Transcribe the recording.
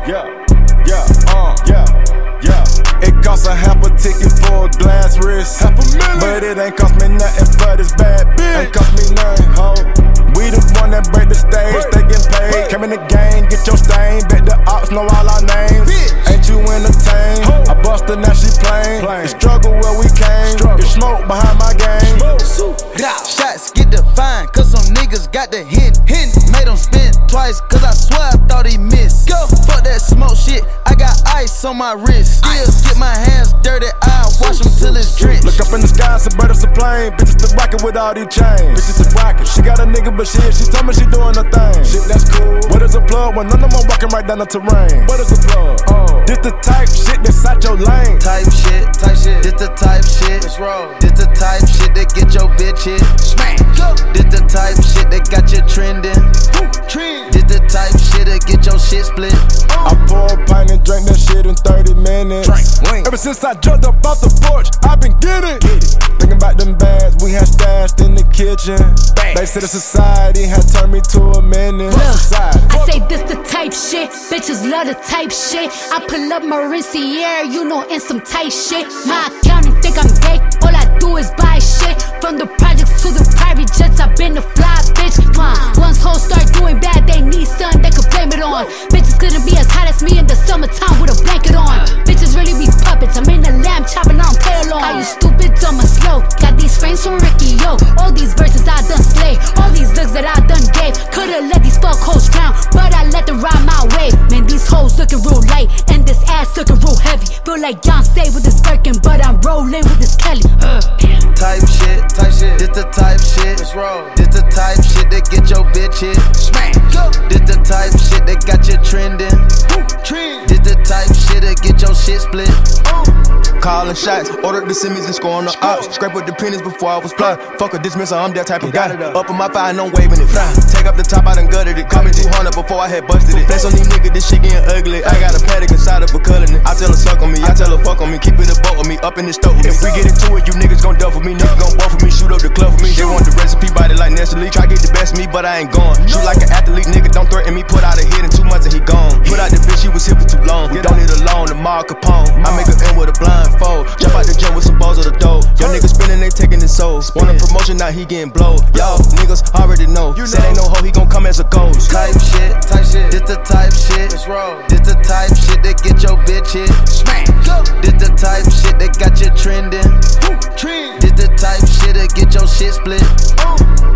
It costs a half a ticket for a glass wrist. But it ain't cost me nothing for this bad bitch. Ain't cost me nothing, ho. We the one that break the stage, they get paid. Came in the game, get your stain. Bet the ops know all our names. Ain't you entertained? I busted, now she plain. The struggle where we came. It's smoke behind my game. Shots get defined, cause some niggas got the hint. Made them spin twice, cause I swear I thought he missed. Go, fuck that smoke shit, I got ice on my wrist. Still get my hands dirty, I wash them till it's drenched. Look up in the sky, it's a bird, it's a plane. Bitches the rocket with all these chains. Bitches the rocket, she got a nigga, but she told me she doing her thing. Shit, that's cool. What is a plug when none of them walking right down the terrain? What is a plug? This the type shit that's out your lane. Type shit. This the type shit. This the type shit that get your bitch hit. Smack. This the type shit that got you trending. This the type shit that get your shit split. I pour a pint and drink that shit in 30 minutes. Ever since I jumped up off the porch, I've been getting thinking about them bags we had stashed in the kitchen. They said the society had turned me to a menace. I say this the type shit, bitches love the type shit. I pull up Maurinciere, you know, in some tight shit. My accountant think I'm gay, all I do is buy shit. From the projects to the private jets, I've been a fly bitch. Once hoes start doing bad, they need something they could blame it on. Bitches couldn't be as hot as me in the summertime with a blanket on. Bitches really be puppets, I'm in the lamb chopping on pale on. Are you stupid, dumb or slow? Got these frames from Ricky, yo. All these verses I done slay, all these looks that I done gave. Could've let these fuck hoes drown, but I let them ride my wave. Man, these hoes looking real light, and this ass looking real heavy. Feel like Beyonce with this Birkin, but I'm rolling with this Kelly. Type shit. This the type shit. This the type shit that get your bitch hit. Smack. This the type shit that got you trending. This the type shit that get your shit split. Calling shots, ordered the semis and scoring the ops. Scrape with the pennies before I was plotting. Fuck a dismissal, I'm that type of guy. Up in my fire and I'm waving it fly. Take up the top, I done gutted it. Call me 200 before I had busted it. Flex on these niggas, this shit getting ugly. I got a paddock inside of a cullin'. I tell her suck on me, I tell her fuck on me. Keep it a boat with me, up in the stove with me. If we get into it, you niggas gon' duff with me. Niggas gon' buff with me, shoot up the club for me. They want the recipe, body like Nestle. Try get the best of me, but I ain't gone. Shoot like an athlete, nigga, don't threaten me. Put out a hit in 2 months and he gone. Put out the bitch, she was here for too long. We don't need a loan, the Mar Capone. I make her end with a blindfold. Jump out the gym with some balls of the dough. Young niggas spinning, they taking his soul. Want a promotion, now he getting blowed. Y'all niggas already know. Said ain't no hoe, he gon' come as a ghost. Type shit. This the type shit. This the type shit that get your bitch hit. Smack. This the type shit that got you trending. This the type shit that get your shit split.